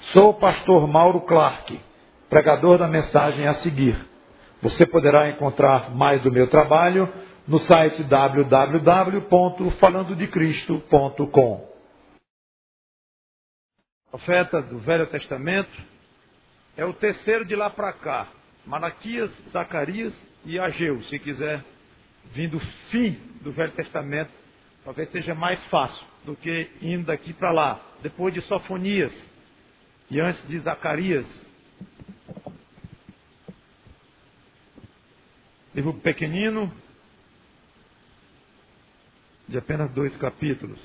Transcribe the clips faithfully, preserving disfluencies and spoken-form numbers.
Sou o pastor Mauro Clark, pregador da mensagem a seguir. Você poderá encontrar mais do meu trabalho no site w w w ponto falando de cristo ponto com. Profeta do Velho Testamento é o terceiro de lá para cá. Malaquias, Zacarias e Ageu, se quiser vir do fim do Velho Testamento, talvez seja mais fácil do que indo daqui para lá. Depois de Sofonias e antes de Zacarias. Livro pequenino, de apenas dois capítulos.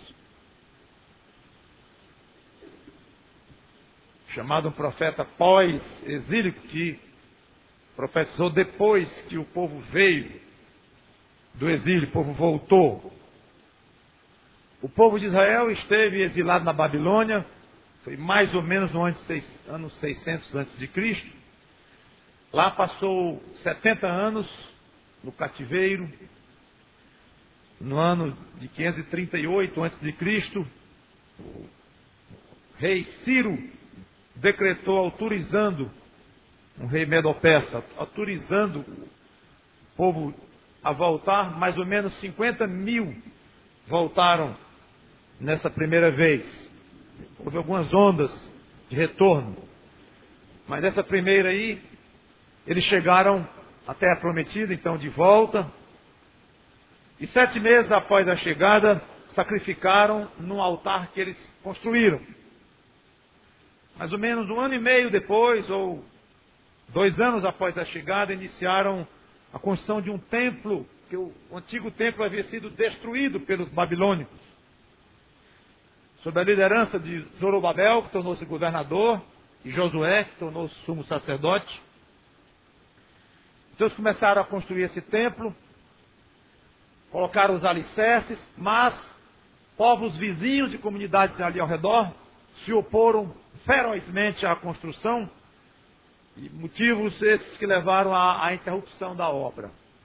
Chamado um profeta pós-exílico, que profetizou depois que o povo veio do exílio, o povo voltou. O povo de Israel esteve exilado na Babilônia, foi mais ou menos no ano seiscentos antes de Cristo. Lá passou setenta anos no cativeiro. No ano de quinhentos e trinta e oito antes de Cristo, o rei Ciro decretou autorizando, um rei medo-persa, autorizando o povo a voltar. Mais ou menos cinquenta mil voltaram nessa primeira vez. Houve algumas ondas de retorno, mas nessa primeira aí, eles chegaram à Terra Prometida, então de volta. E sete meses após a chegada, sacrificaram num altar que eles construíram. Mais ou menos um ano e meio depois, ou dois anos após a chegada, iniciaram a construção de um templo, que o antigo templo havia sido destruído pelos babilônicos. Sob a liderança de Zorobabel, que tornou-se governador, e Josué, que tornou-se sumo sacerdote. Então eles começaram a construir esse templo, colocaram os alicerces, mas povos vizinhos de comunidades ali ao redor se oporam ferozmente à construção, e motivos esses que levaram à, à interrupção da obra.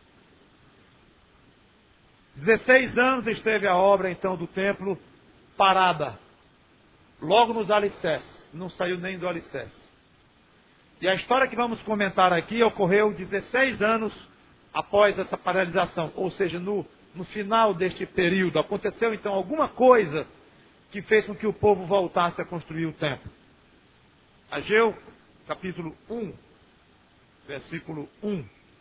dezesseis anos esteve a obra então do templo parada, logo nos alicerces, não saiu nem do alicerce. E a história que vamos comentar aqui ocorreu dezesseis anos após essa paralisação, ou seja, no, no final deste período. Aconteceu então alguma coisa que fez com que o povo voltasse a construir o templo. Ageu, capítulo um, versículo um.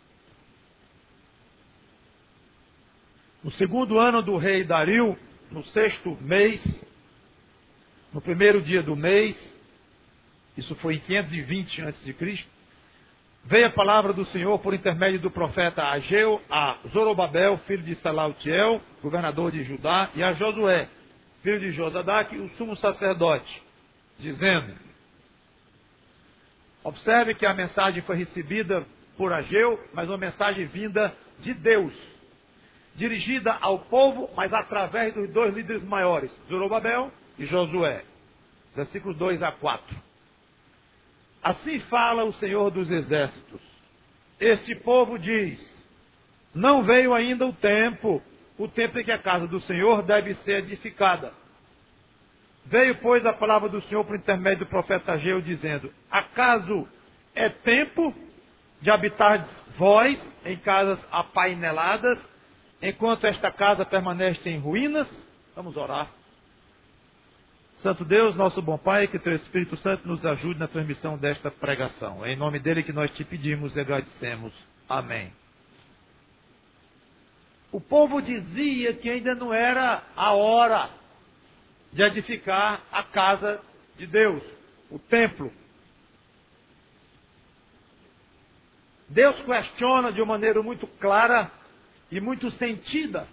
No segundo ano do rei Dario, no sexto mês, no primeiro dia do mês, isso foi em quinhentos e vinte antes de Cristo, veio a palavra do Senhor por intermédio do profeta Ageu a Zorobabel, filho de Salatiel, governador de Judá, e a Josué, filho de Josadaque, o sumo sacerdote, dizendo: observe que a mensagem foi recebida por Ageu, mas uma mensagem vinda de Deus, dirigida ao povo, mas através dos dois líderes maiores, Zorobabel e Josué. Versículos dois a quatro. Assim fala o Senhor dos Exércitos. Este povo diz: não veio ainda o tempo, o tempo em que a casa do Senhor deve ser edificada. Veio, pois, a palavra do Senhor por intermédio do profeta Ageu, dizendo: acaso é tempo de habitar vós em casas apaineladas, enquanto esta casa permanece em ruínas? Vamos orar. Santo Deus, nosso bom Pai, que Teu Espírito Santo nos ajude na transmissão desta pregação. É em nome dele que nós te pedimos e agradecemos. Amém. O povo dizia que ainda não era a hora de edificar a casa de Deus, o templo. Deus questiona de uma maneira muito clara e muito sentida.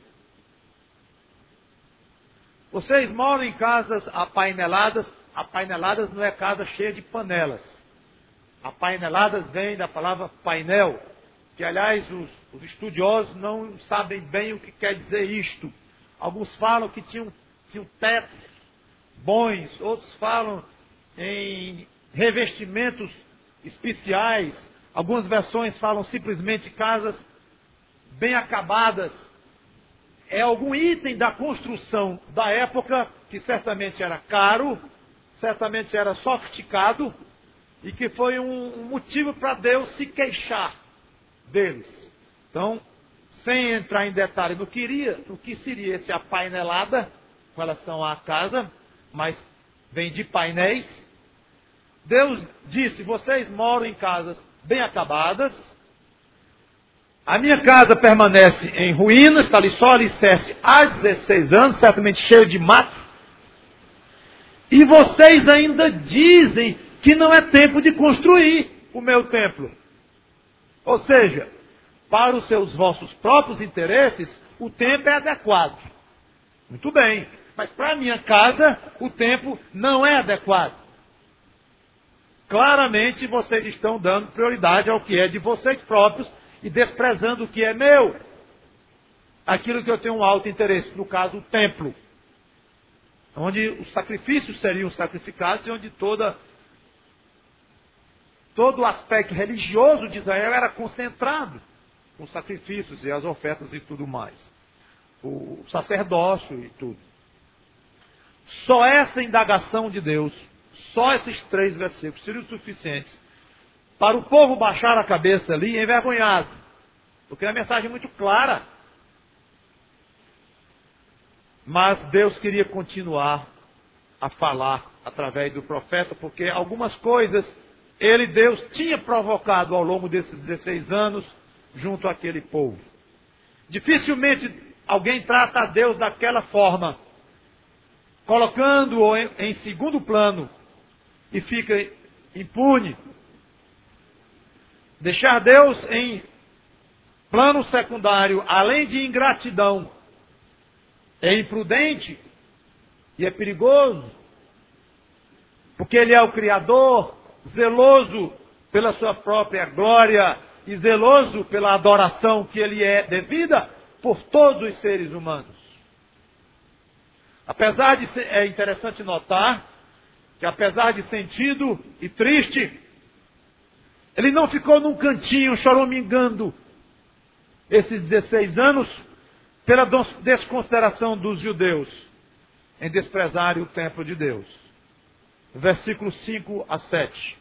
Vocês moram em casas apaineladas. Apaineladas não é casa cheia de panelas. Apaineladas vem da palavra painel, que aliás os, os estudiosos não sabem bem o que quer dizer isto. Alguns falam que tinham, tinham tetos bons, outros falam em revestimentos especiais. Algumas versões falam simplesmente casas bem acabadas. É algum item da construção da época que certamente era caro, certamente era sofisticado e que foi um motivo para Deus se queixar deles. Então, sem entrar em detalhe no que, iria, no que seria esse apainelada com relação à casa, mas vem de painéis. Deus disse: vocês moram em casas bem acabadas, a minha casa permanece em ruínas, está ali só alicerce há dezesseis anos, certamente cheio de mato, e vocês ainda dizem que não é tempo de construir o meu templo. Ou seja, para os seus vossos próprios interesses, o tempo é adequado. Muito bem, mas para a minha casa, o tempo não é adequado. Claramente vocês estão dando prioridade ao que é de vocês próprios e desprezando o que é meu. Aquilo que eu tenho um alto interesse, no caso o templo. Onde os sacrifícios seriam sacrificados e onde toda, todo o aspecto religioso de Israel era concentrado. Com os sacrifícios e as ofertas e tudo mais. O sacerdócio e tudo. Só essa indagação de Deus, só esses três versículos seriam suficientes para o povo baixar a cabeça ali envergonhado. Porque é uma mensagem muito clara. Mas Deus queria continuar a falar através do profeta, porque algumas coisas ele, Deus, tinha provocado ao longo desses dezesseis anos junto àquele povo. Dificilmente alguém trata a Deus daquela forma, colocando-o em, em segundo plano e fica impune. Deixar Deus em plano secundário, além de ingratidão, é imprudente e é perigoso, porque Ele é o Criador, zeloso pela sua própria glória e zeloso pela adoração que Ele é devida por todos os seres humanos. Apesar de ser, é interessante notar que apesar de sentido e triste, Ele não ficou num cantinho choramingando esses dezesseis anos pela desconsideração dos judeus em desprezarem o templo de Deus. Versículos cinco a sete.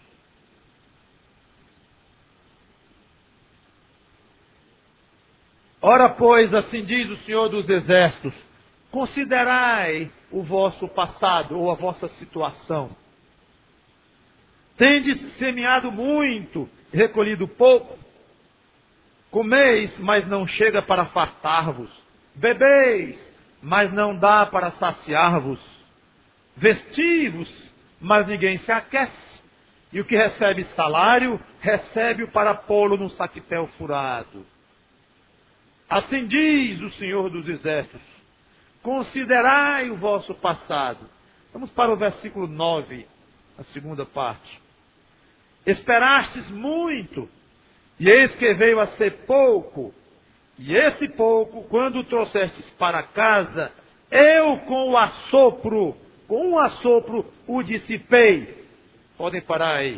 Ora, pois, assim diz o Senhor dos Exércitos, considerai o vosso passado ou a vossa situação. Tendes semeado muito, recolhido pouco. Comeis, mas não chega para fartar-vos. Bebeis, mas não dá para saciar-vos. Vestivos, mas ninguém se aquece. E o que recebe salário, recebe-o para pô-lo num saquetel furado. Assim diz o Senhor dos Exércitos, considerai o vosso passado. Vamos para o versículo nove, a segunda parte. Esperastes muito, e eis que veio a ser pouco, e esse pouco, quando o trouxestes para casa, eu com o assopro, com um assopro o dissipei. Podem parar aí.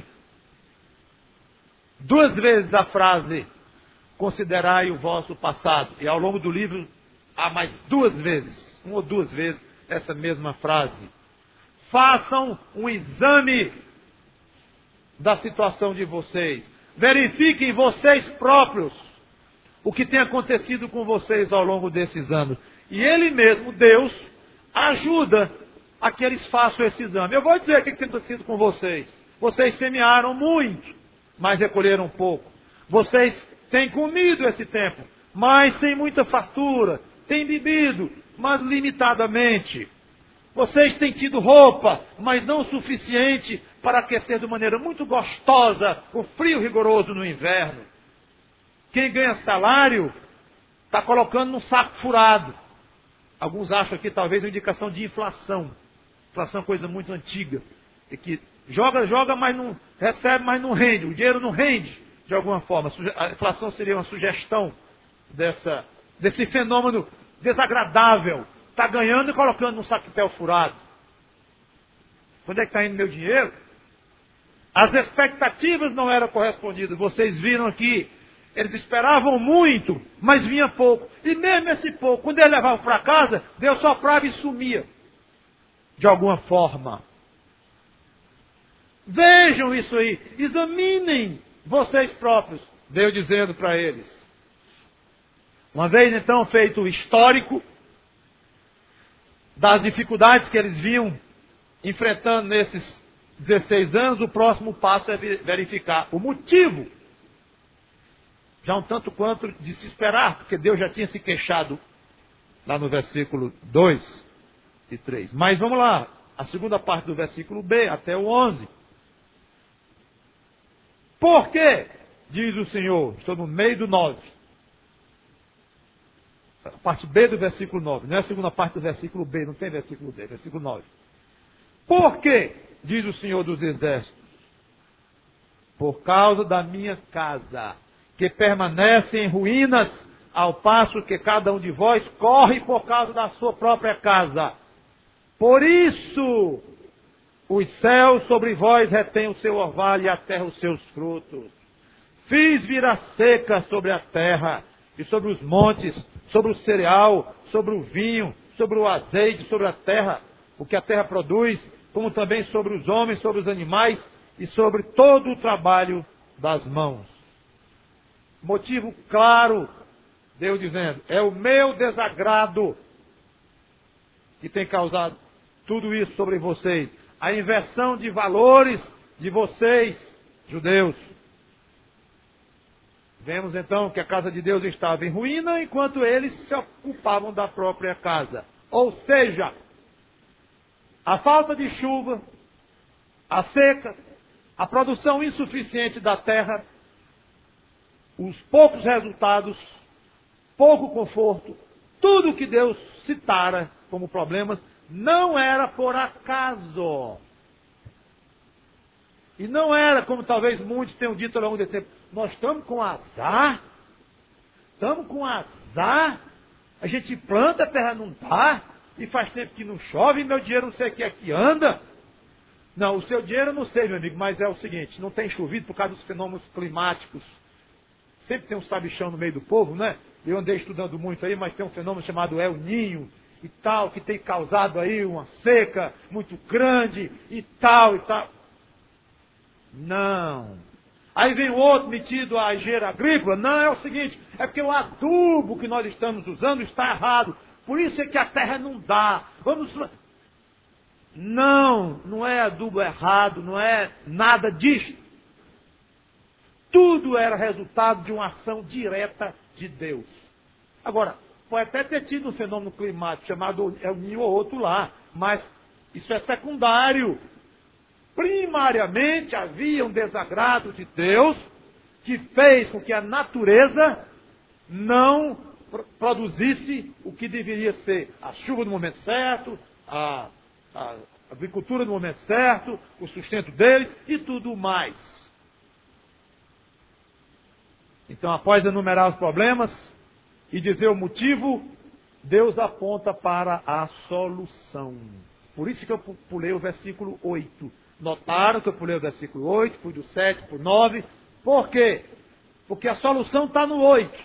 Duas vezes a frase, considerai o vosso passado. E ao longo do livro há mais duas vezes, uma ou duas vezes, essa mesma frase. Façam um exame da situação de vocês. Verifiquem vocês próprios o que tem acontecido com vocês ao longo desses anos. E Ele mesmo, Deus, ajuda a que eles façam esse exame. Eu vou dizer o que tem acontecido com vocês. Vocês semearam muito, mas recolheram pouco. Vocês têm comido esse tempo, mas sem muita fartura. Têm bebido, mas limitadamente. Vocês têm tido roupa, mas não o suficiente para aquecer de maneira muito gostosa o frio rigoroso no inverno. Quem ganha salário está colocando num saco furado. Alguns acham aqui talvez uma indicação de inflação. Inflação é uma coisa muito antiga. É que joga, joga, mas não recebe, mas não rende. O dinheiro não rende de alguma forma. A inflação seria uma sugestão dessa, desse fenômeno desagradável. Está ganhando e colocando num saquetel furado. Onde é que está indo meu dinheiro? As expectativas não eram correspondidas. Vocês viram aqui, eles esperavam muito, mas vinha pouco. E mesmo esse pouco, quando eles levavam para casa, Deus soprava e sumia. De alguma forma. Vejam isso aí, examinem vocês próprios, Deus dizendo para eles. Uma vez então feito o histórico das dificuldades que eles vinham enfrentando nesses dezesseis anos, o próximo passo é verificar o motivo, já um tanto quanto de se esperar, porque Deus já tinha se queixado lá no versículo dois e três. Mas vamos lá, a segunda parte do versículo B até o onze. Por quê? Diz o Senhor, estou no meio do nove. A parte B do versículo nove, não é a segunda parte do versículo B, não tem versículo B, versículo nove. Por quê? Diz o Senhor dos Exércitos. Por causa da minha casa, que permanece em ruínas, ao passo que cada um de vós corre por causa da sua própria casa. Por isso, os céus sobre vós retêm o seu orvalho e a terra os seus frutos. Fiz vir a seca sobre a terra e sobre os montes, sobre o cereal, sobre o vinho, sobre o azeite, sobre a terra, o que a terra produz, como também sobre os homens, sobre os animais e sobre todo o trabalho das mãos. Motivo claro, Deus dizendo, é o meu desagrado que tem causado tudo isso sobre vocês. A inversão de valores de vocês, judeus. Vemos então que a casa de Deus estava em ruína enquanto eles se ocupavam da própria casa. Ou seja, a falta de chuva, a seca, a produção insuficiente da terra, os poucos resultados, pouco conforto, tudo que Deus citara como problemas, não era por acaso. E não era, como talvez muitos tenham dito ao longo desse tempo, nós estamos com azar, estamos com azar, a gente planta, a terra não dá, e faz tempo que não chove, e meu dinheiro não sei o que é que anda. Não, o seu dinheiro eu não sei, meu amigo, mas é o seguinte, não tem chovido por causa dos fenômenos climáticos. Sempre tem um sabichão no meio do povo, né? Eu andei estudando muito aí, mas tem um fenômeno chamado El Ninho e tal, que tem causado aí uma seca muito grande e tal e tal. Não. Aí vem o outro metido a engenharia agrícola. Não, é o seguinte, é porque o adubo que nós estamos usando está errado. Por isso é que a terra não dá. Vamos... Não, não é adubo errado, não é nada disso. Tudo era resultado de uma ação direta de Deus. Agora, pode até ter tido um fenômeno climático chamado El Niño ou outro lá, mas isso é secundário. Primariamente havia um desagrado de Deus que fez com que a natureza não produzisse o que deveria ser a chuva no momento certo, a, a agricultura no momento certo, o sustento deles e tudo mais. Então, após enumerar os problemas e dizer o motivo, Deus aponta para a solução. Por isso que eu pulei o versículo oito. Notaram que eu pulei o versículo oito, fui do sete para o nove. Por quê? Porque a solução está no oito.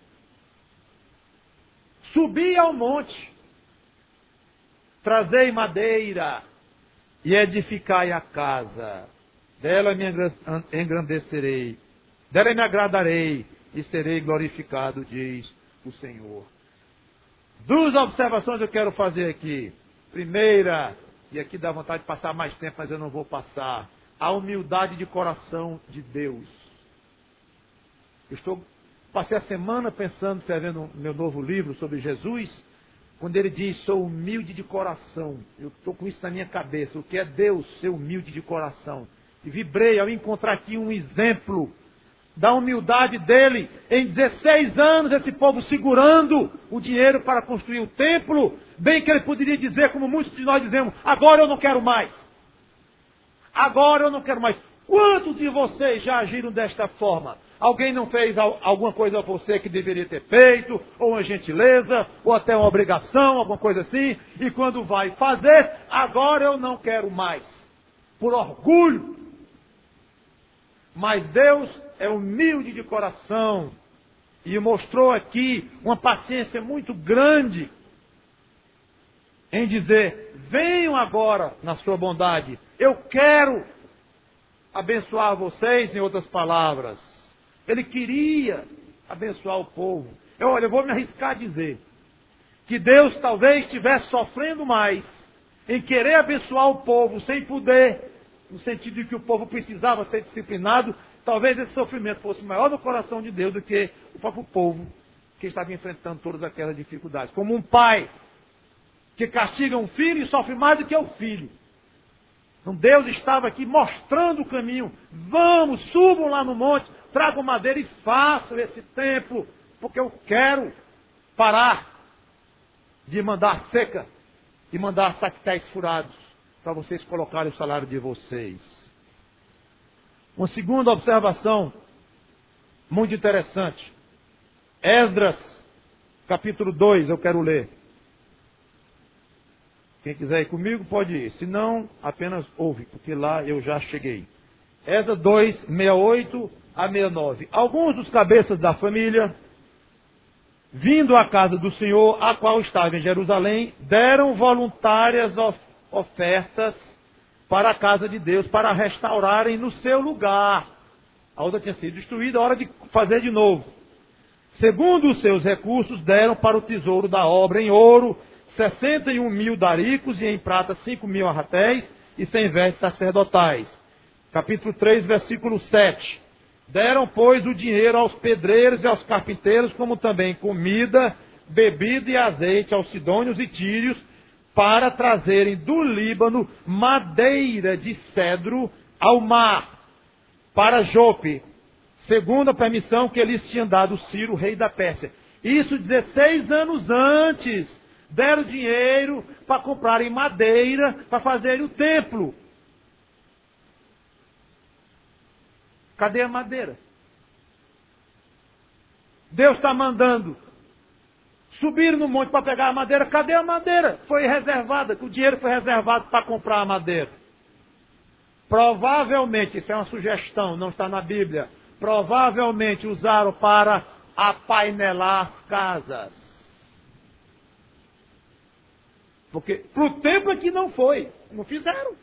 Subi ao monte, trazei madeira e edificai a casa. Dela me engrandecerei, dela me agradarei e serei glorificado, diz o Senhor. Duas observações eu quero fazer aqui. Primeira, e aqui dá vontade de passar mais tempo, mas eu não vou passar. A humildade de coração de Deus. Eu estou, passei a semana pensando, escrevendo meu novo livro sobre Jesus, quando ele diz, sou humilde de coração. Eu estou com isso na minha cabeça. O que é Deus ser humilde de coração? E vibrei ao encontrar aqui um exemplo da humildade dele. Em dezesseis anos, esse povo segurando o dinheiro para construir o templo, bem que ele poderia dizer, como muitos de nós dizemos, agora eu não quero mais. Agora eu não quero mais. Quantos de vocês já agiram desta forma? Alguém não fez alguma coisa a você que deveria ter feito, ou uma gentileza, ou até uma obrigação, alguma coisa assim, e quando vai fazer, agora eu não quero mais. Por orgulho. Mas Deus é humilde de coração e mostrou aqui uma paciência muito grande em dizer, venham agora na sua bondade, eu quero abençoar vocês, em outras palavras. Ele queria abençoar o povo. Eu, olha, eu vou me arriscar a dizer que Deus talvez estivesse sofrendo mais em querer abençoar o povo sem poder, no sentido de que o povo precisava ser disciplinado. Talvez esse sofrimento fosse maior no coração de Deus do que o próprio povo que estava enfrentando todas aquelas dificuldades. Como um pai que castiga um filho e sofre mais do que o filho. Então Deus estava aqui mostrando o caminho. Vamos, subam lá no monte, tragam madeira e façam esse templo, porque eu quero parar de mandar seca e mandar saquetéis furados para vocês colocarem o salário de vocês. Uma segunda observação muito interessante. Esdras, capítulo dois, eu quero ler. Quem quiser ir comigo pode ir, se não, apenas ouve, porque lá eu já cheguei. Esdras dois, sessenta e oito a sessenta e nove. Alguns dos cabeças da família, vindo à casa do Senhor, a qual estava em Jerusalém, deram voluntárias of- ofertas para a casa de Deus, para restaurarem no seu lugar. A outra tinha sido destruída, hora de fazer de novo. Segundo os seus recursos, deram para o tesouro da obra em ouro, sessenta e um mil daricos, e em prata cinco mil arratéis, e cem vestes sacerdotais. Capítulo três, versículo sete. Deram, pois, o dinheiro aos pedreiros e aos carpinteiros, como também comida, bebida e azeite aos sidônios e tírios, para trazerem do Líbano madeira de cedro ao mar, para Jope, segundo a permissão que lhes tinha dado Ciro, rei da Pérsia. Isso dezesseis anos antes. Deram dinheiro para comprarem madeira para fazerem o templo. Cadê a madeira? Deus está mandando subir no monte para pegar a madeira. Cadê a madeira? Foi reservada, o dinheiro foi reservado para comprar a madeira. Provavelmente, isso é uma sugestão, não está na Bíblia, provavelmente usaram para apainelar as casas. Porque para o tempo aqui não foi, não fizeram.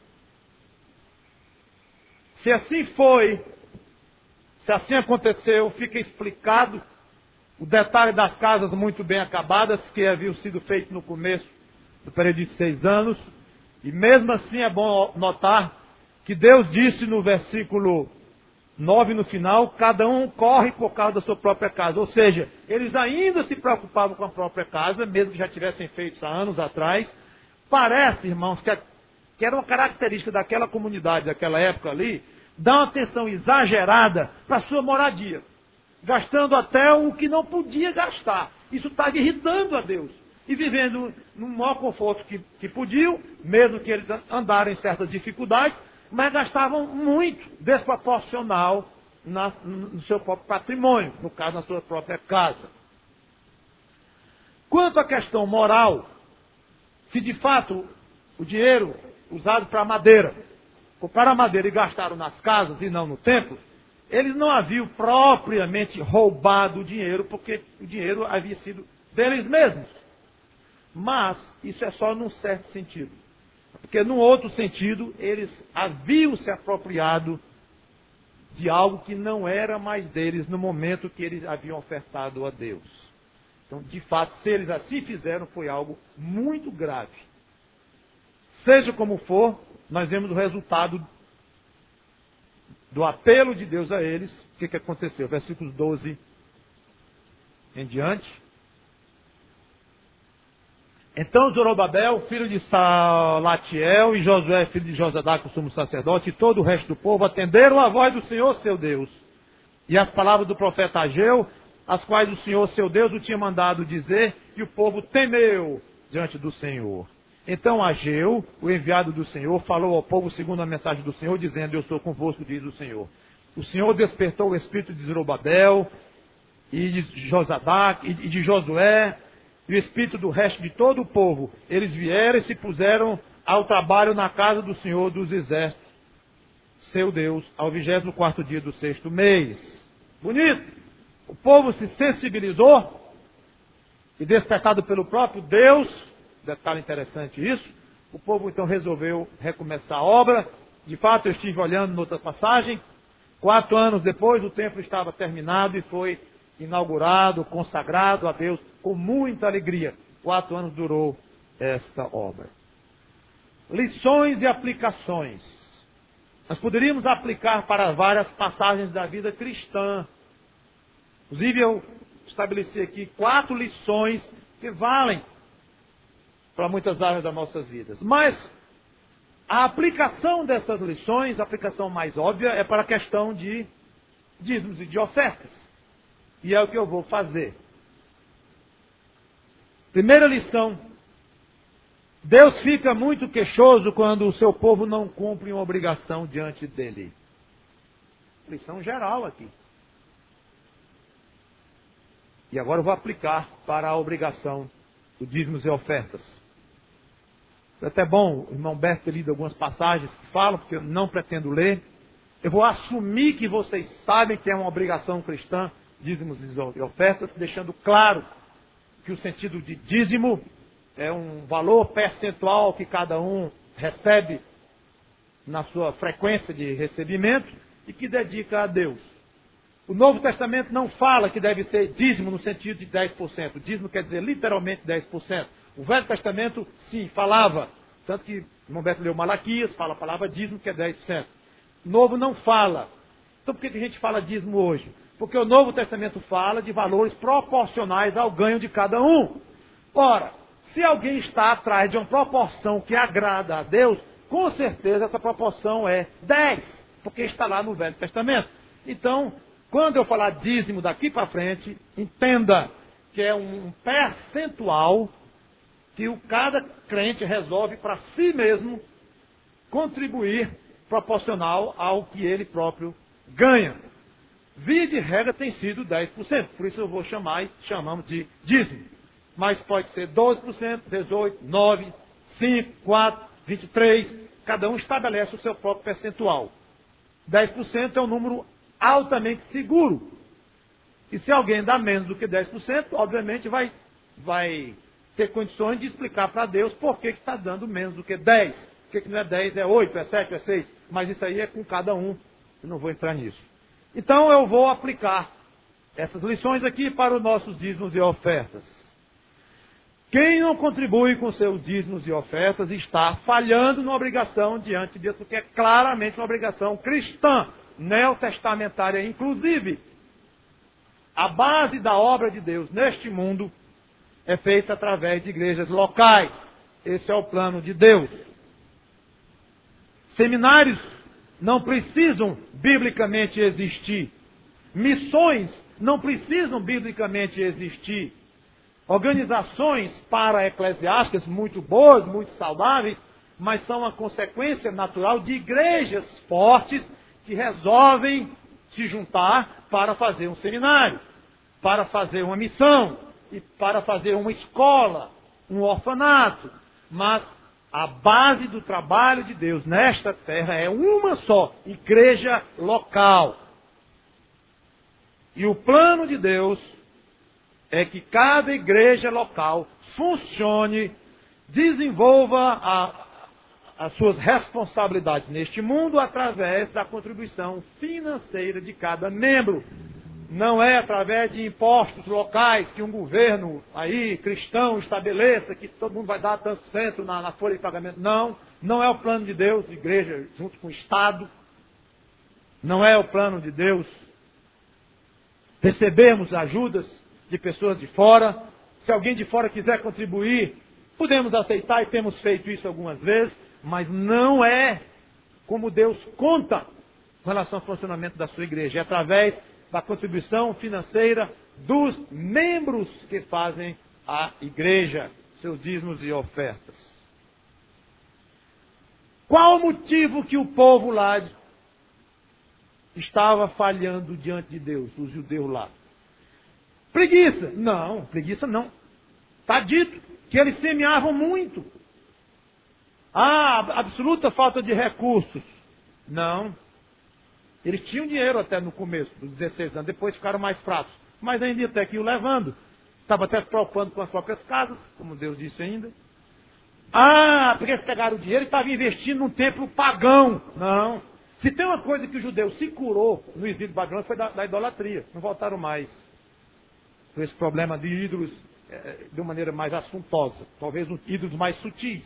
Se assim foi, se assim aconteceu, fica explicado o detalhe das casas muito bem acabadas, que haviam sido feitas no começo do período de seis anos. E mesmo assim é bom notar que Deus disse no versículo nove no final, cada um corre por causa da sua própria casa. Ou seja, eles ainda se preocupavam com a própria casa, mesmo que já tivessem feito há anos atrás. Parece, irmãos, que, que era uma característica daquela comunidade, daquela época ali, dar uma atenção exagerada para a sua moradia, gastando até o que não podia gastar. Isso estava irritando a Deus. E vivendo no maior conforto que, que podiam, mesmo que eles andaram em certas dificuldades, mas gastavam muito, desproporcional, na, no seu próprio patrimônio, no caso, na sua própria casa. Quanto à questão moral, se de fato o dinheiro usado para madeira, compraram a madeira e gastaram nas casas e não no templo, eles não haviam propriamente roubado o dinheiro, porque o dinheiro havia sido deles mesmos. Mas isso é só num certo sentido. Porque num outro sentido, eles haviam se apropriado de algo que não era mais deles no momento que eles haviam ofertado a Deus. Então, de fato, se eles assim fizeram, foi algo muito grave. Seja como for, nós vemos o resultado do apelo de Deus a eles. O que, que aconteceu? Versículos doze em diante. Então Zorobabel, filho de Salatiel, e Josué, filho de Josadac, o sumo sacerdote, e todo o resto do povo atenderam a voz do Senhor, seu Deus, e as palavras do profeta Ageu, as quais o Senhor, seu Deus, o tinha mandado dizer, e o povo temeu diante do Senhor. Então Ageu, o enviado do Senhor, falou ao povo segundo a mensagem do Senhor, dizendo: eu sou convosco, diz o Senhor. O Senhor despertou o espírito de Zorobabel, e de Josadac, e de Josué, e o espírito do resto de todo o povo. Eles vieram e se puseram ao trabalho na casa do Senhor dos Exércitos, seu Deus, ao vigésimo quarto dia do sexto mês. Bonito! O povo se sensibilizou, e despertado pelo próprio Deus, detalhe interessante isso, o povo então resolveu recomeçar a obra, De fato, eu estive olhando noutra passagem. Quatro anos depois, o templo estava terminado e foi inaugurado, consagrado a Deus com muita alegria. Quatro anos durou esta obra. Lições e aplicações. Nós poderíamos aplicar para várias passagens da vida cristã. Inclusive, eu estabeleci aqui quatro lições que valem para muitas áreas das nossas vidas. Mas a aplicação dessas lições, a aplicação mais óbvia, é para a questão de dízimos e de ofertas. E é o que eu vou fazer. Primeira lição. Deus fica muito queixoso quando o seu povo não cumpre uma obrigação diante dele. Lição geral aqui. E agora eu vou aplicar para a obrigação do dízimos e ofertas. É até bom o irmão Beto ter lido algumas passagens que falam, porque eu não pretendo ler. Eu vou assumir que vocês sabem que é uma obrigação cristã, dízimos e ofertas, deixando claro que o sentido de dízimo é um valor percentual que cada um recebe na sua frequência de recebimento e que dedica a Deus. O Novo Testamento não fala que deve ser dízimo no sentido de dez por cento. Dízimo quer dizer literalmente dez por cento. O Velho Testamento, sim, falava. Tanto que o irmão Beto leu Malaquias, fala a palavra dízimo, que é dez por cento. O Novo não fala. Então por que a gente fala dízimo hoje? Porque o Novo Testamento fala de valores proporcionais ao ganho de cada um. Ora, se alguém está atrás de uma proporção que agrada a Deus, com certeza essa proporção é dez, porque está lá no Velho Testamento. Então, quando eu falar dízimo daqui para frente, entenda que é um percentual que o cada crente resolve para si mesmo contribuir proporcional ao que ele próprio ganha. Via de regra tem sido dez por cento, por isso eu vou chamar e chamamos de dízimo. Mas pode ser doze por cento, dezoito por cento, nove por cento, cinco por cento, quatro por cento, vinte e três por cento, cada um estabelece o seu próprio percentual. dez por cento é um número altamente seguro. E se alguém dá menos do que dez por cento, obviamente vai, vai ter condições de explicar para Deus por que está dando menos do que dez. Por que, que não é dez, é oito, é sete, é seis. Mas isso aí é com cada um. Eu não vou entrar nisso. Então eu vou aplicar essas lições aqui para os nossos dízimos e ofertas. Quem não contribui com seus dízimos e ofertas está falhando na obrigação diante de Deus, porque é claramente uma obrigação cristã, neotestamentária inclusive. A base da obra de Deus neste mundo é feita através de igrejas locais. Esse é o plano de Deus. Seminários não precisam biblicamente existir. Missões não precisam biblicamente existir. Organizações para-eclesiásticas muito boas, muito saudáveis, mas são a consequência natural de igrejas fortes que resolvem se juntar para fazer um seminário, para fazer uma missão e para fazer uma escola, um orfanato. Mas a base do trabalho de Deus nesta terra é uma só, igreja local. E o plano de Deus é que cada igreja local funcione, desenvolva a, as suas responsabilidades neste mundo através da contribuição financeira de cada membro. Não é através de impostos locais que um governo aí cristão estabeleça que todo mundo vai dar tantos por cento na, na folha de pagamento. Não, não é o plano de Deus, igreja junto com o Estado. Não é o plano de Deus recebermos ajudas de pessoas de fora. Se alguém de fora quiser contribuir, podemos aceitar e temos feito isso algumas vezes, mas não é como Deus conta com relação ao funcionamento da sua igreja. É através da contribuição financeira dos membros que fazem a igreja, seus dízimos e ofertas. Qual o motivo que o povo lá estava falhando diante de Deus, os judeus lá? Preguiça? Não, preguiça não. Está dito que eles semeavam muito. Ah, absoluta falta de recursos. Não. Eles tinham dinheiro até no começo, dos dezesseis anos, depois ficaram mais fracos. Mas ainda até que iam levando. Estava até se preocupando com as próprias casas, como Deus disse ainda. Ah, porque eles pegaram o dinheiro e estavam investindo num templo pagão. Não. Se tem uma coisa que o judeu se curou no exílio babilônico foi da, da idolatria. Não voltaram mais por esse problema de ídolos é, de uma maneira mais assuntosa. Talvez um, ídolos mais sutis.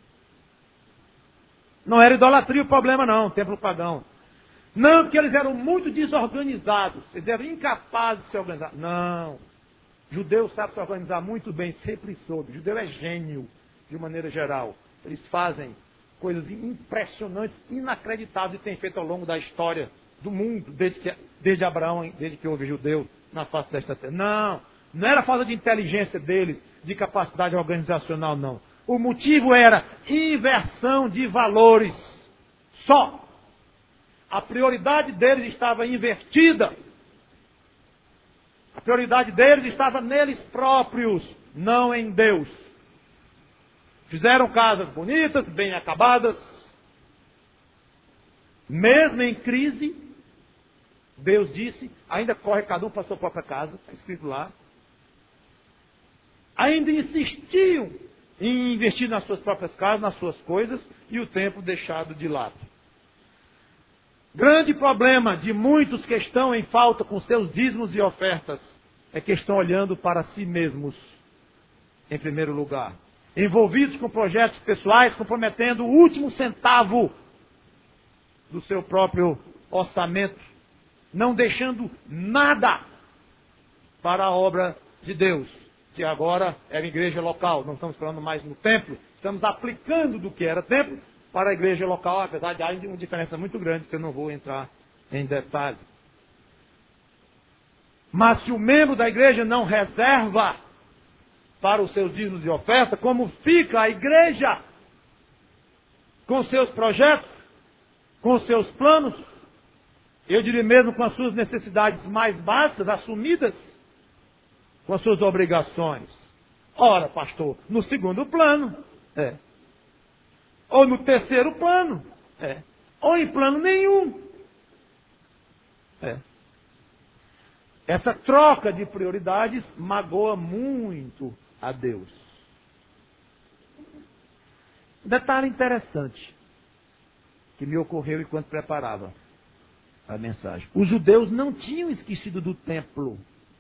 Não era idolatria o problema não, templo pagão. Não, porque eles eram muito desorganizados. Eles eram incapazes de se organizar. Não. Judeu sabe se organizar muito bem, sempre soube. Judeu é gênio, de maneira geral. Eles fazem coisas impressionantes, inacreditáveis, e têm feito ao longo da história do mundo, desde, que, desde Abraão, desde que houve judeu na face desta terra. Não, não era falta de inteligência deles, de capacidade organizacional, não. O motivo era inversão de valores. Só. A prioridade deles estava invertida. A prioridade deles estava neles próprios, não em Deus. Fizeram casas bonitas, bem acabadas. Mesmo em crise, Deus disse, ainda corre cada um para a sua própria casa, está escrito lá. Ainda insistiam em investir nas suas próprias casas, nas suas coisas, e o templo deixado de lado. Grande problema de muitos que estão em falta com seus dízimos e ofertas é que estão olhando para si mesmos, em primeiro lugar. Envolvidos com projetos pessoais, comprometendo o último centavo do seu próprio orçamento, não deixando nada para a obra de Deus, que agora era igreja local. Não estamos falando mais no templo, estamos aplicando do que era templo para a igreja local, apesar de haver uma diferença muito grande, que eu não vou entrar em detalhe. Mas se o membro da igreja não reserva para os seus dízimos de oferta, como fica a igreja com seus projetos, com seus planos, eu diria mesmo com as suas necessidades mais básicas, assumidas, com as suas obrigações? Ora, pastor, no segundo plano, é. Ou no terceiro plano, é. Ou em plano nenhum, é. Essa troca de prioridades magoa muito a Deus. Detalhe interessante que me ocorreu enquanto preparava a mensagem. Os judeus não tinham esquecido do templo.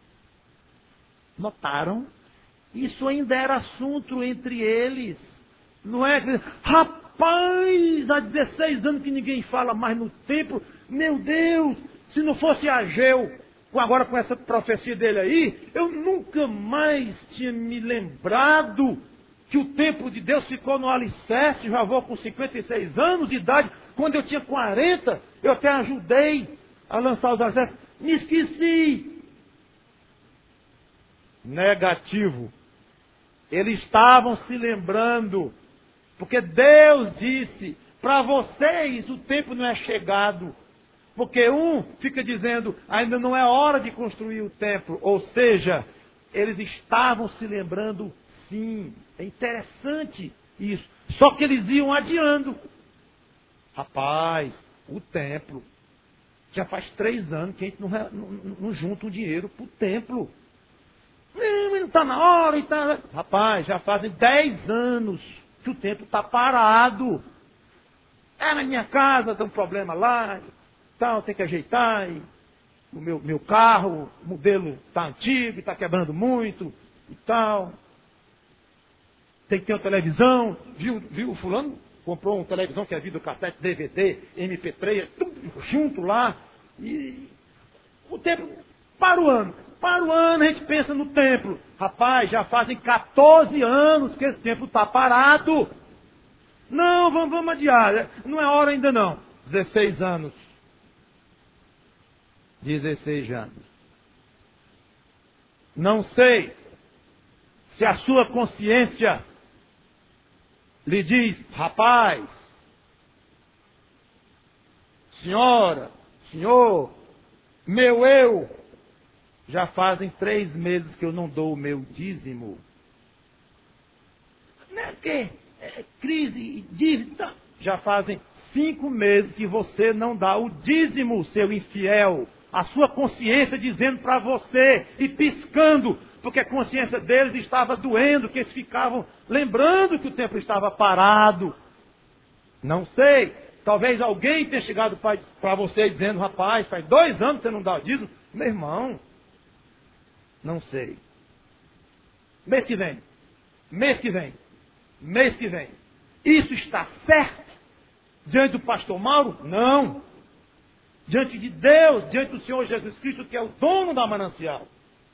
Notaram? Isso ainda era assunto entre eles. Não é? Rapaz, há dezesseis anos que ninguém fala mais no templo. Meu Deus, se não fosse Ageu, agora com essa profecia dele aí, eu nunca mais tinha me lembrado que o templo de Deus ficou no alicerce. Já vou com cinquenta e seis anos de idade. Quando eu tinha quarenta, eu até ajudei a lançar os alicerces. Me esqueci. Negativo. Eles estavam se lembrando, porque Deus disse, para vocês o tempo não é chegado. Porque um fica dizendo, ainda não é hora de construir o templo. Ou seja, eles estavam se lembrando sim. É interessante isso. Só que eles iam adiando. Rapaz, o templo. Já faz três anos que a gente não, não, não junta um dinheiro para o templo. Não, não está na hora. E tá... Rapaz, já fazem dez anos que o templo está parado. É na minha casa, tem um problema lá. Tal, tem que ajeitar, e o meu, meu carro, o modelo está antigo, está quebrando muito e tal. Tem que ter uma televisão, viu, viu o fulano? Comprou uma televisão que é videocassete, D V D, M P três, tudo junto lá. E o tempo, para o ano, para o ano a gente pensa no templo. Rapaz, já fazem quatorze anos que esse templo está parado. Não, vamos, vamos adiar, não é hora ainda não. dezesseis anos. dezesseis anos. Não sei se a sua consciência lhe diz, rapaz, senhora, senhor, meu eu, já fazem três meses que eu não dou o meu dízimo. Não é que é crise, dívida. Já fazem cinco meses que você não dá o dízimo, seu infiel. a sua consciência dizendo para você e piscando, porque a consciência deles estava doendo, que eles ficavam lembrando que o templo estava parado. Não sei, talvez alguém tenha chegado para você dizendo, rapaz, faz dois anos que você não dá o dízimo. Meu irmão, não sei. Mês que vem, mês que vem, mês que vem. Isso está certo diante do pastor Mauro? Não. Diante de Deus, diante do Senhor Jesus Cristo, que é o dono da manancial.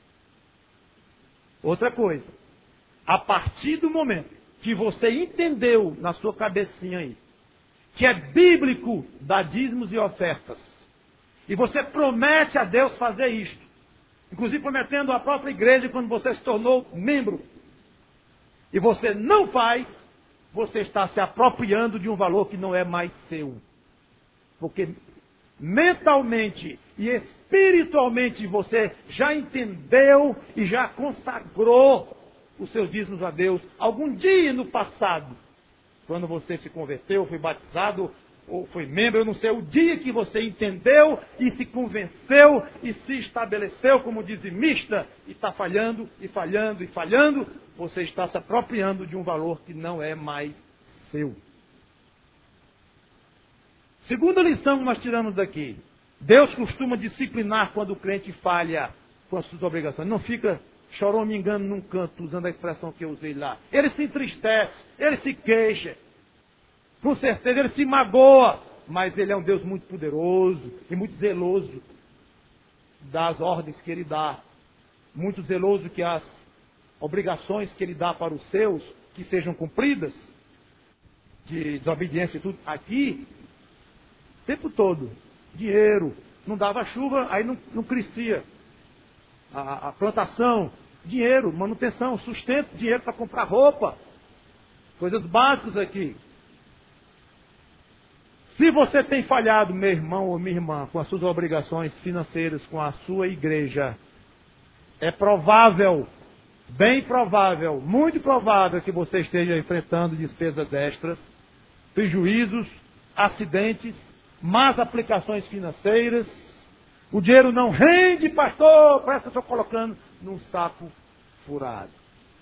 Outra coisa, a partir do momento que você entendeu na sua cabecinha aí, que é bíblico dar dízimos e ofertas, e você promete a Deus fazer isto, inclusive prometendo à própria igreja quando você se tornou membro, e você não faz, você está se apropriando de um valor que não é mais seu. Porque mentalmente e espiritualmente você já entendeu e já consagrou os seus dízimos a Deus algum dia no passado. Quando você se converteu, foi batizado ou foi membro, eu não sei, o dia que você entendeu e se convenceu e se estabeleceu como dizimista e está falhando e falhando e falhando, você está se apropriando de um valor que não é mais seu. Segunda lição que nós tiramos daqui. Deus costuma disciplinar quando o crente falha com as suas obrigações. Não fica choramingando num canto, usando a expressão que eu usei lá. Ele se entristece, ele se queixa. Com certeza ele se magoa. Mas ele é um Deus muito poderoso e muito zeloso das ordens que ele dá. Muito zeloso que as obrigações que ele dá para os seus, que sejam cumpridas, de desobediência e tudo, aqui, o tempo todo, dinheiro, não dava chuva, aí não, não crescia. A, a plantação, dinheiro, manutenção, sustento, dinheiro para comprar roupa, coisas básicas aqui. Se você tem falhado, meu irmão ou minha irmã, com as suas obrigações financeiras, com a sua igreja, é provável, bem provável, muito provável que você esteja enfrentando despesas extras, prejuízos, acidentes, más aplicações financeiras. O dinheiro não rende, pastor, parece que eu estou colocando num saco furado.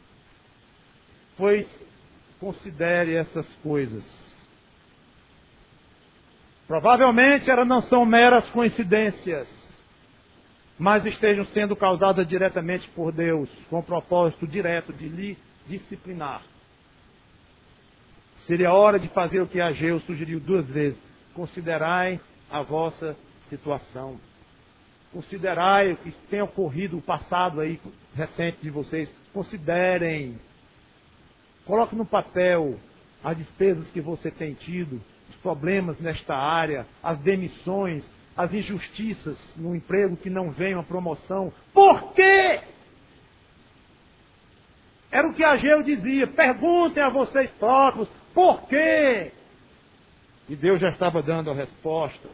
Pois considere essas coisas. Provavelmente elas não são meras coincidências, mas estejam sendo causadas diretamente por Deus, com o propósito direto de lhe disciplinar. Seria hora de fazer o que Ageu sugeriu duas vezes. Considerai a vossa situação. Considerai o que tem ocorrido, o passado aí recente de vocês. Considerem. Coloque no papel as despesas que você tem tido, os problemas nesta área, as demissões, as injustiças no emprego que não vem uma promoção. Por quê? Era o que Ageu dizia. Perguntem a vocês próprios, por quê? E Deus já estava dando a resposta.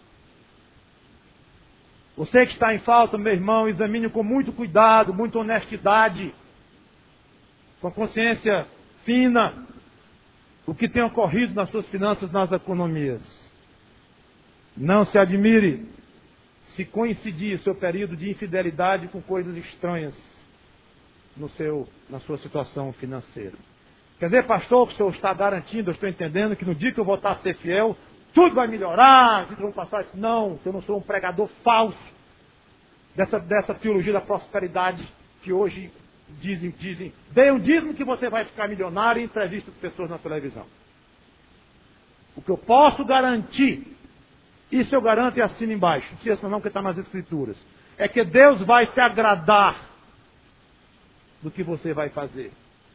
Você que está em falta, meu irmão, examine com muito cuidado, muita honestidade, com a consciência fina, o que tem ocorrido nas suas finanças, nas economias. Não se admire se coincidir o seu período de infidelidade com coisas estranhas no seu, na sua situação financeira. Quer dizer, pastor, que o senhor está garantindo, eu estou entendendo que no dia que eu voltar a ser fiel, tudo vai melhorar, tudo vai passar isso. Não, eu não sou um pregador falso dessa, dessa teologia da prosperidade que hoje dizem, dizem, dê um dízimo que você vai ficar milionário e entrevista as pessoas na televisão. O que eu posso garantir, isso eu garanto e assino embaixo, não precisa não, porque está nas Escrituras, é que Deus vai se agradar do que você vai fazer.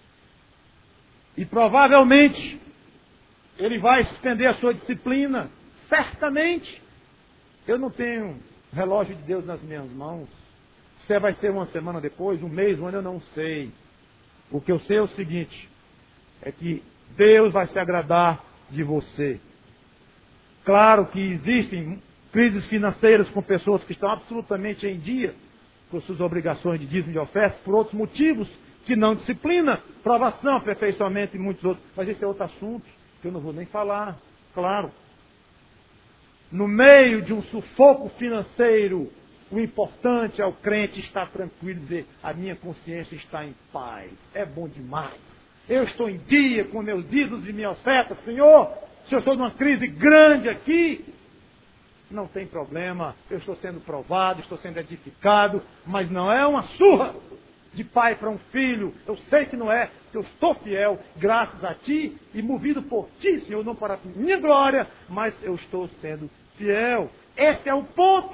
E provavelmente Ele vai suspender a sua disciplina. Certamente. Eu não tenho relógio de Deus nas minhas mãos. Se vai ser uma semana depois, um mês, um ano, eu não sei. O que eu sei é o seguinte, é que Deus vai se agradar de você. Claro que existem crises financeiras com pessoas que estão absolutamente em dia com suas obrigações de dízimo e de ofertas, por outros motivos, que não disciplina, provação, aperfeiçoamento e muitos outros. Mas esse é outro assunto que eu não vou nem falar, claro. No meio de um sufoco financeiro O importante é o crente estar tranquilo e dizer, a minha consciência está em paz. É bom demais. Eu estou em dia com meus ídolos e minha oferta. Senhor, se eu estou numa crise grande aqui, não tem problema. Eu estou sendo provado, estou sendo edificado, mas não é uma surra de pai para um filho. Eu sei que não é, que eu estou fiel, graças a ti, e movido por ti, Senhor, não para a minha glória, mas eu estou sendo fiel. Esse é o ponto.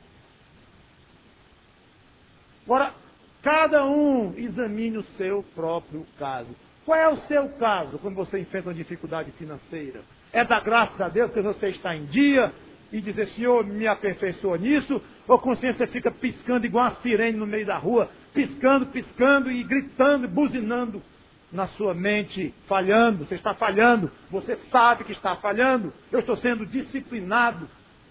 Agora, cada um examine o seu próprio caso. Qual é o seu caso quando você enfrenta uma dificuldade financeira? É dar graças a Deus que você está em dia e dizer, Senhor, me aperfeiçoa nisso? Ou a consciência fica piscando igual uma sirene no meio da rua, piscando, piscando e gritando, buzinando na sua mente, falhando, você está falhando, você sabe que está falhando, eu estou sendo disciplinado.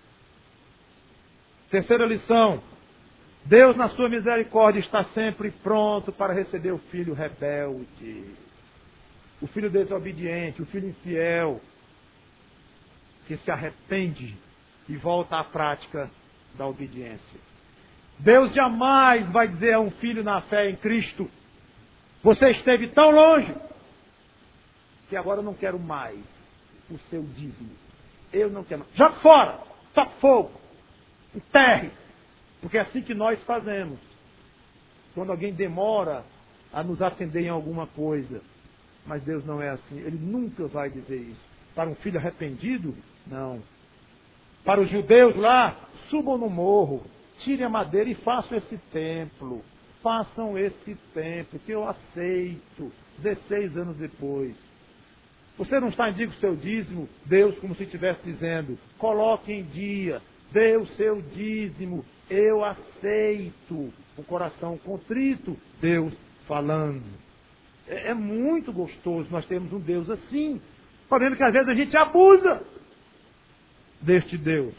Terceira lição, Deus na sua misericórdia está sempre pronto para receber o filho rebelde, o filho desobediente, o filho infiel, que se arrepende e volta à prática da obediência. Deus jamais vai dizer a um filho na fé em Cristo, você esteve tão longe, que agora eu não quero mais o seu dízimo. Eu não quero mais. Joga fora, toca fogo, enterre. Porque é assim que nós fazemos. Quando alguém demora a nos atender em alguma coisa. Mas Deus não é assim. Ele nunca vai dizer isso. Para um filho arrependido, não. Para os judeus lá, subam no morro, tirem a madeira e façam esse templo. Façam esse templo, que eu aceito. dezesseis anos depois. Você não está em dia com o seu dízimo, Deus, como se estivesse dizendo, coloque em dia, dê o seu dízimo, eu aceito. O coração contrito, Deus falando. É, é muito gostoso nós termos um Deus assim. Sabendo que às vezes a gente abusa deste Deus.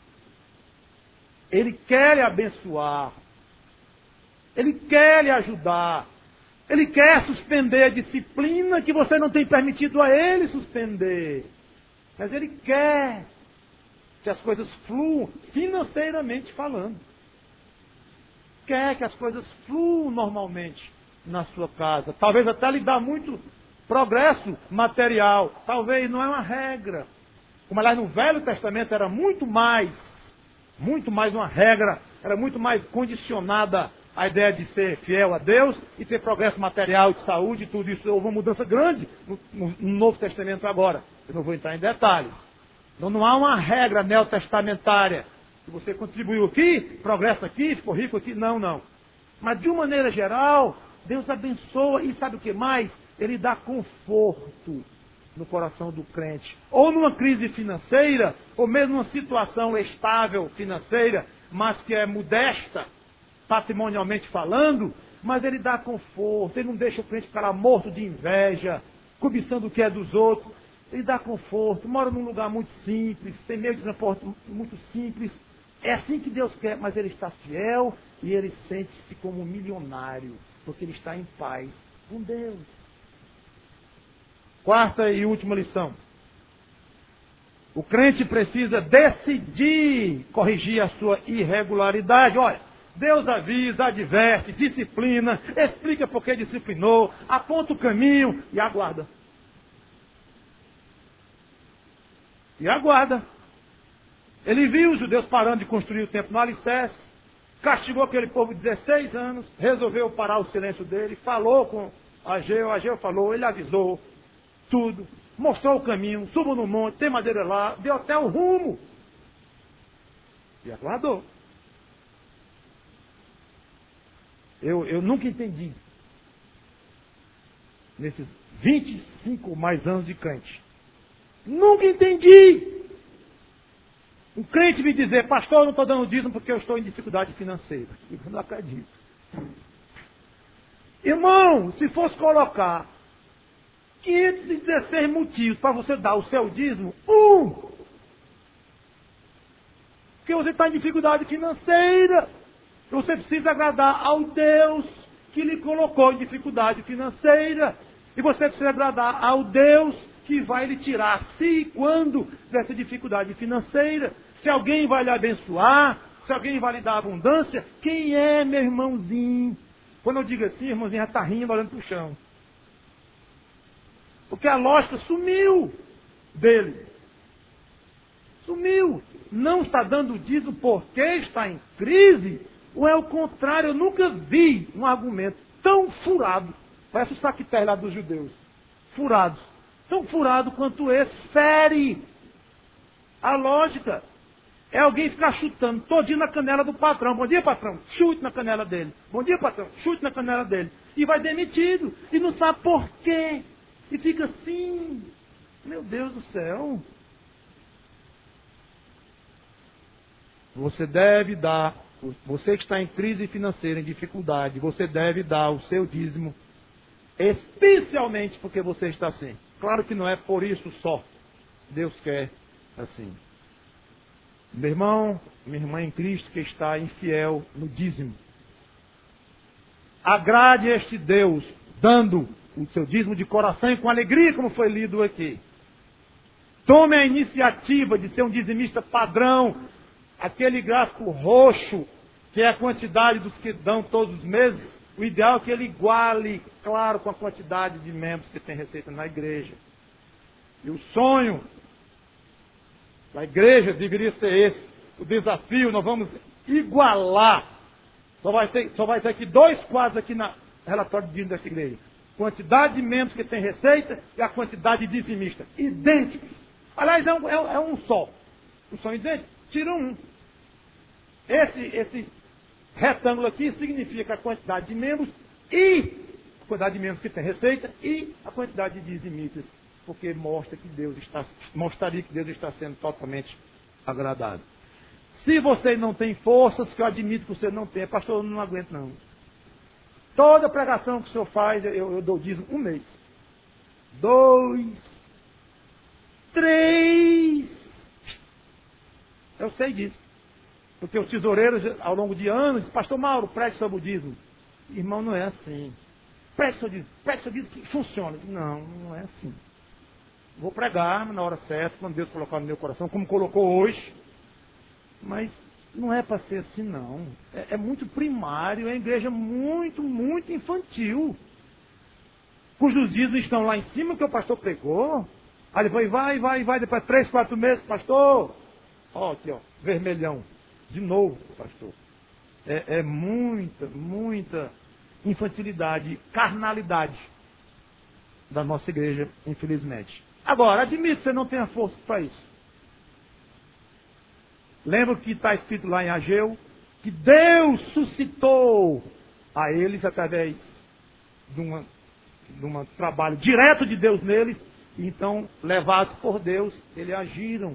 Ele quer lhe abençoar. Ele quer lhe ajudar. Ele quer suspender a disciplina que você não tem permitido a ele suspender. Mas ele quer que as coisas fluam financeiramente falando. Quer que as coisas fluam normalmente na sua casa. Talvez até lhe dá muito progresso material. Talvez não é uma regra. Como aliás no Velho Testamento era muito mais, muito mais uma regra, era muito mais condicionada a ideia de ser fiel a Deus e ter progresso material, de saúde, tudo isso. Houve uma mudança grande no, no, no Novo Testamento agora. Eu não vou entrar em detalhes. Então não há uma regra neotestamentária. Se você contribuiu aqui, progressa aqui, ficou rico aqui. Não, não. Mas de uma maneira geral, Deus abençoa e sabe o que mais? Ele dá conforto no coração do crente. Ou numa crise financeira, ou mesmo numa situação estável financeira, mas que é modesta, patrimonialmente falando, mas ele dá conforto, ele não deixa o crente ficar lá morto de inveja, cobiçando o que é dos outros. Ele dá conforto, mora num lugar muito simples, tem meio de transporte muito simples. É assim que Deus quer, mas ele está fiel e ele sente-se como um milionário, porque ele está em paz com Deus. Quarta e última lição. O crente precisa decidir corrigir a sua irregularidade. Olha, Deus avisa, adverte, disciplina, explica por que disciplinou, aponta o caminho e aguarda. E aguarda. Ele viu os judeus parando de construir o templo no alicerce, castigou aquele povo de dezesseis anos, resolveu parar o silêncio dele, falou com Ageu, Ageu falou, ele avisou tudo, mostrou o caminho, suba no monte, tem madeira lá, deu até o rumo. E aguardou. Eu, eu nunca entendi, nesses vinte e cinco mais anos de crente, nunca entendi um crente me dizer, pastor, eu não estou dando dízimo porque eu estou em dificuldade financeira. Eu não acredito. Irmão, se fosse colocar quinhentos e dezesseis motivos para você dar o seu dízimo, um, porque você está em dificuldade financeira. Você precisa agradar ao Deus que lhe colocou em dificuldade financeira. E você precisa agradar ao Deus que vai lhe tirar, se e quando, dessa dificuldade financeira. Se alguém vai lhe abençoar, Se alguém vai lhe dar abundância, quem é, meu irmãozinho? Quando eu digo assim, irmãozinho já está rindo, olhando para o chão. Porque a lógica sumiu dele. Sumiu. Não está dando dízimo porque está em crise? Ou é o contrário? Eu nunca vi um argumento tão furado. Parece o saqueté lá dos judeus. Furados. Tão furado quanto esse. Fere a lógica. É alguém ficar chutando todinho na canela do patrão. Bom dia, patrão. Chute na canela dele. Bom dia, patrão. Chute na canela dele. E vai demitido. E não sabe por quê. E fica assim. Meu Deus do céu. Você deve dar, você que está em crise financeira, em dificuldade, você deve dar o seu dízimo, especialmente porque você está assim. Claro que não é por isso só. Deus quer assim. Meu irmão, minha irmã em Cristo que está infiel no dízimo. Agrade este Deus, dando o seu dízimo de coração e com alegria, como foi lido aqui. Tome a iniciativa de ser um dizimista padrão, aquele gráfico roxo, que é a quantidade dos que dão todos os meses. O ideal é que ele iguale, claro, com a quantidade de membros que tem receita na igreja. E o sonho da igreja deveria ser esse. O desafio, nós vamos igualar. Só vai ter, só vai ter aqui dois quadros aqui na relatório de dízimo dessa igreja. Quantidade de membros que tem receita e a quantidade de dizimista. Idênticos. Aliás, é um, é, é um só. Não são idênticos? Tira um. Esse, esse retângulo aqui significa a quantidade de membros e a quantidade de membros que tem receita e a quantidade de dizimistas. Porque mostra que Deus está, mostraria que Deus está sendo totalmente agradado. Se você não tem forças, que eu admito que você não tem, pastor, eu não aguento não. Toda pregação que o senhor faz, eu, eu dou dízimo um mês. Dois. Três. Eu sei disso. Porque os tesoureiros, ao longo de anos, dizem, pastor Mauro, pregue sobre o dízimo. Irmão, não é assim. Pregue sobre o dízimo. Pregue sobre o dízimo que funciona. Não, não é assim. Vou pregar na hora certa, quando Deus colocar no meu coração, como colocou hoje. Mas não é para ser assim, não. É, é muito primário, é uma igreja muito, muito infantil. Cujos dízimos estão lá em cima que o pastor pregou. Aí depois vai, vai, vai, depois três, quatro meses, pastor. Ó, aqui, ó, vermelhão. De novo, pastor. É, é muita, muita infantilidade, carnalidade da nossa igreja, infelizmente. Agora, admito que você não tenha força para isso. Lembra que está escrito lá em Ageu, que Deus suscitou a eles através de um de um trabalho direto de Deus neles, e então, levados por Deus, eles agiram.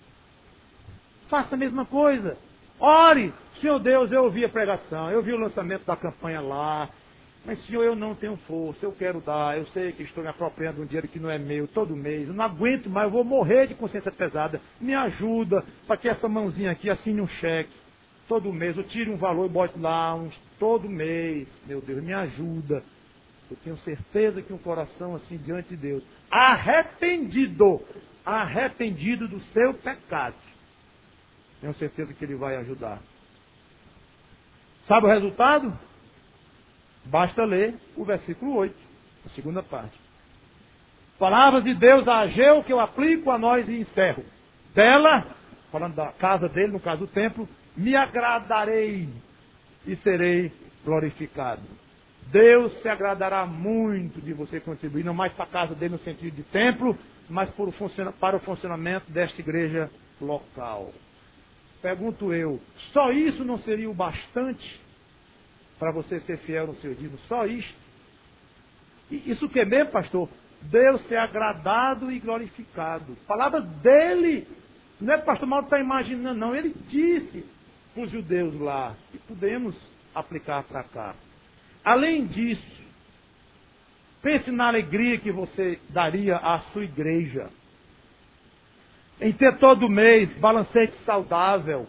Faça a mesma coisa. Ore, Senhor Deus, eu ouvi a pregação, eu vi o lançamento da campanha lá, mas Senhor, eu não tenho força, eu quero dar, eu sei que estou me apropriando de um dinheiro que não é meu, todo mês, eu não aguento mais, eu vou morrer de consciência pesada, me ajuda para que essa mãozinha aqui assine um cheque, todo mês, eu tire um valor e bote lá, uns, todo mês, meu Deus, me ajuda. Eu tenho certeza que um coração assim diante de Deus, arrependido, arrependido do seu pecado, tenho certeza que Ele vai ajudar. Sabe o resultado? Basta ler o versículo oito, a segunda parte. Palavras de Deus a Ageu que eu aplico a nós e encerro. Dela, falando da casa dele, no caso do templo, me agradarei e serei glorificado. Deus se agradará muito de você contribuir, não mais para a casa dele no sentido de templo, mas para o funcionamento desta igreja local. Pergunto eu, só isso não seria o bastante para você ser fiel no seu dízimo? Só isto? E isso que é mesmo, pastor? Deus ser agradado e glorificado. Palavra dele. Não é que o pastor Mauro está imaginando, não. Ele disse para os judeus lá. E podemos aplicar para cá. Além disso, pense na alegria que você daria à sua igreja. Em ter todo mês balancete saudável,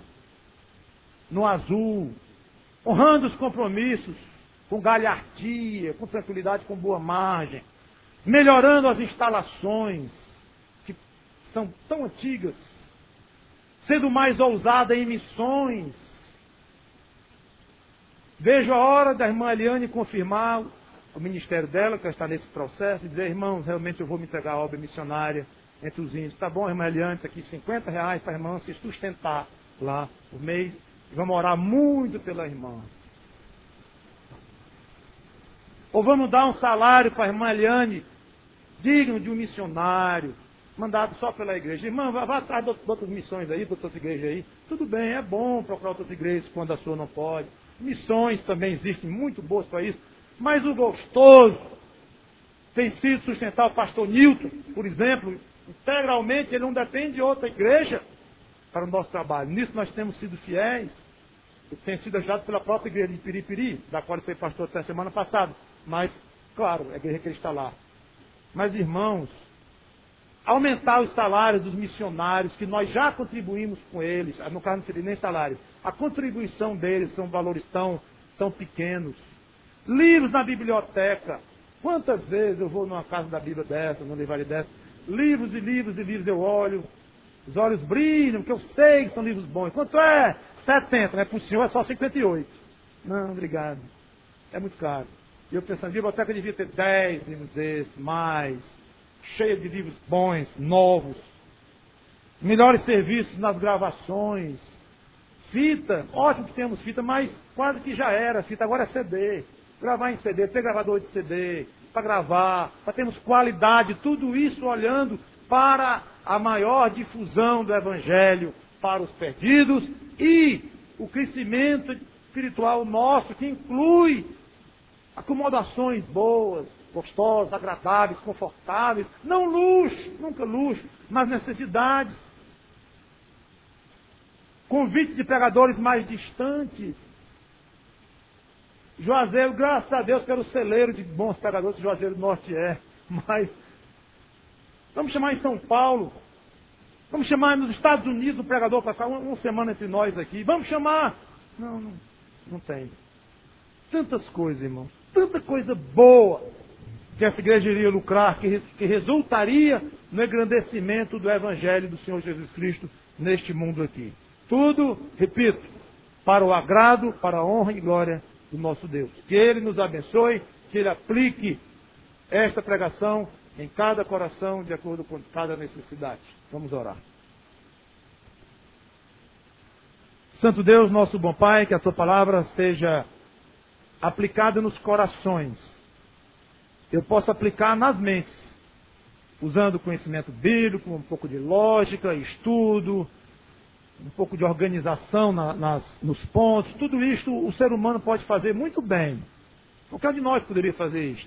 no azul, honrando os compromissos, com galhardia, com tranquilidade, com boa margem, melhorando as instalações, que são tão antigas, sendo mais ousada em missões, Vejo a hora da irmã Eliane confirmar o ministério dela, que ela está nesse processo, e dizer, irmãos, realmente eu vou me entregar à obra missionária entre os índios. Tá bom, irmã Eliane, está aqui cinquenta reais para a irmã se sustentar lá por mês. E vamos orar muito pela irmã. Ou vamos dar um salário para a irmã Eliane, digno de um missionário, mandado só pela igreja. Irmã, vá, vá atrás de outras missões aí, de outras igrejas aí. Tudo bem, é bom procurar outras igrejas quando a sua não pode. Missões também existem, muito boas para isso. Mas o gostoso tem sido sustentar o pastor Newton, por exemplo, integralmente, ele não depende de outra igreja para o nosso trabalho. Nisso nós temos sido fiéis. Ele tem sido ajudado pela própria igreja de Piripiri, da qual ele foi pastor até a semana passada. Mas, claro, é a igreja que ele está lá. Mas, irmãos, aumentar os salários dos missionários, que nós já contribuímos com eles, no caso não seria nem salário, a contribuição deles são valores tão, tão pequenos. Livros na biblioteca. Quantas vezes eu vou numa casa da Bíblia dessa, numa livraria dessa, livros e livros e livros eu olho, os olhos brilham, porque eu sei que são livros bons. Quanto é? setenta, né? Para o senhor é só cinquenta e oito. Não, obrigado. É muito caro. E eu pensando, a biblioteca devia ter dez livros desses, mais, cheia de livros bons, novos, melhores serviços nas gravações, fita, ótimo que temos fita, mas quase que já era fita, agora é C D. Gravar em C D, ter gravador de C D, para gravar, para termos qualidade, tudo isso olhando para a maior difusão do Evangelho para os perdidos e o crescimento espiritual nosso, que inclui acomodações boas, gostosas, agradáveis, confortáveis, não luxo, nunca luxo, mas necessidades. Convites de pregadores mais distantes. Juazeiro, graças a Deus, pelo celeiro de bons pregadores que Juazeiro do Norte é. Mas vamos chamar em São Paulo. Vamos chamar nos Estados Unidos um pregador para ficar uma, uma semana entre nós aqui. Vamos chamar. Não, não, não tem. Tantas coisas, irmãos. Tanta coisa boa que essa igreja iria lucrar, que, que resultaria no engrandecimento do Evangelho do Senhor Jesus Cristo neste mundo aqui. Tudo, repito, para o agrado, para a honra e glória do nosso Deus. Que Ele nos abençoe, que Ele aplique esta pregação em cada coração, de acordo com cada necessidade. Vamos orar. Santo Deus, nosso bom Pai, que a Tua palavra seja aplicada nos corações. Eu posso aplicar nas mentes, usando conhecimento bíblico, um pouco de lógica, estudo, um pouco de organização na, nas, nos pontos. Tudo isto o ser humano pode fazer muito bem. Qualquer de nós poderia fazer isto.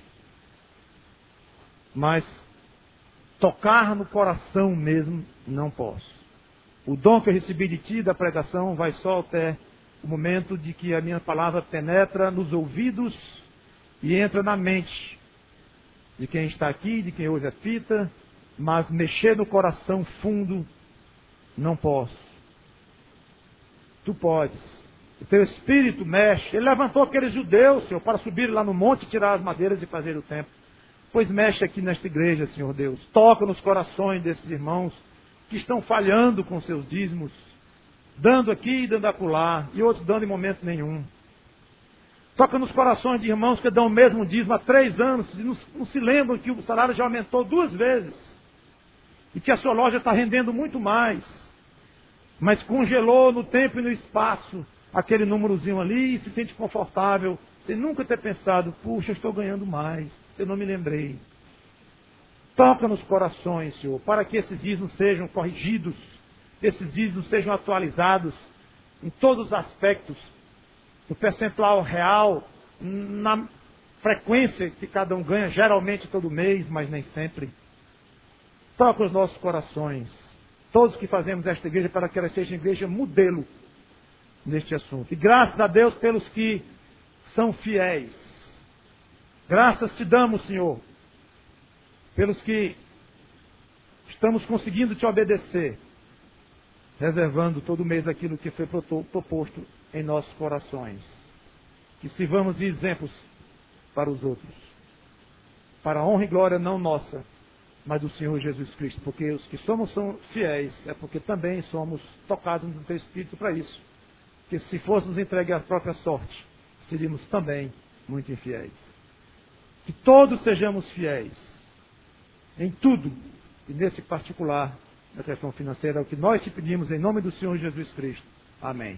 Mas tocar no coração mesmo, não posso. O dom que eu recebi de Ti, da pregação, vai só até o momento de que a minha palavra penetra nos ouvidos e entra na mente de quem está aqui, de quem ouve a fita, mas mexer no coração fundo, não posso. Tu podes. O Teu Espírito mexe. Ele levantou aqueles judeus, Senhor, para subir lá no monte, tirar as madeiras e fazer o templo. Pois mexe aqui nesta igreja, Senhor Deus. Toca nos corações desses irmãos que estão falhando com seus dízimos, dando aqui e dando acolá, e outros dando em momento nenhum. Toca nos corações de irmãos que dão o mesmo dízimo há três anos, e não, não se lembram que o salário já aumentou duas vezes, e que a sua loja está rendendo muito mais, mas congelou no tempo e no espaço aquele númerozinho ali e se sente confortável, sem nunca ter pensado, puxa, eu estou ganhando mais, eu não me lembrei. Toca nos corações, Senhor, para que esses dízimos sejam corrigidos, esses dízimos sejam atualizados em todos os aspectos, no percentual real, na frequência que cada um ganha, geralmente todo mês, mas nem sempre. Toca os nossos corações, todos que fazemos esta igreja, para que ela seja igreja modelo neste assunto. E graças a Deus pelos que são fiéis. Graças te damos, Senhor, pelos que estamos conseguindo te obedecer, reservando todo mês aquilo que foi proposto em nossos corações. Que sirvamos de exemplos para os outros, para a honra e glória não nossa, mas do Senhor Jesus Cristo. Porque os que somos são fiéis, é porque também somos tocados no Teu Espírito para isso. Que se fôssemos entregues à própria sorte, seríamos também muito infiéis. Que todos sejamos fiéis em tudo, e nesse particular, na questão financeira, é o que nós te pedimos em nome do Senhor Jesus Cristo. Amém.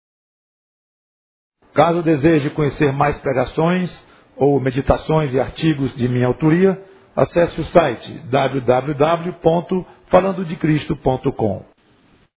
Caso deseje conhecer mais pregações ou meditações e artigos de minha autoria, acesse o site w w w ponto falando de cristo ponto com.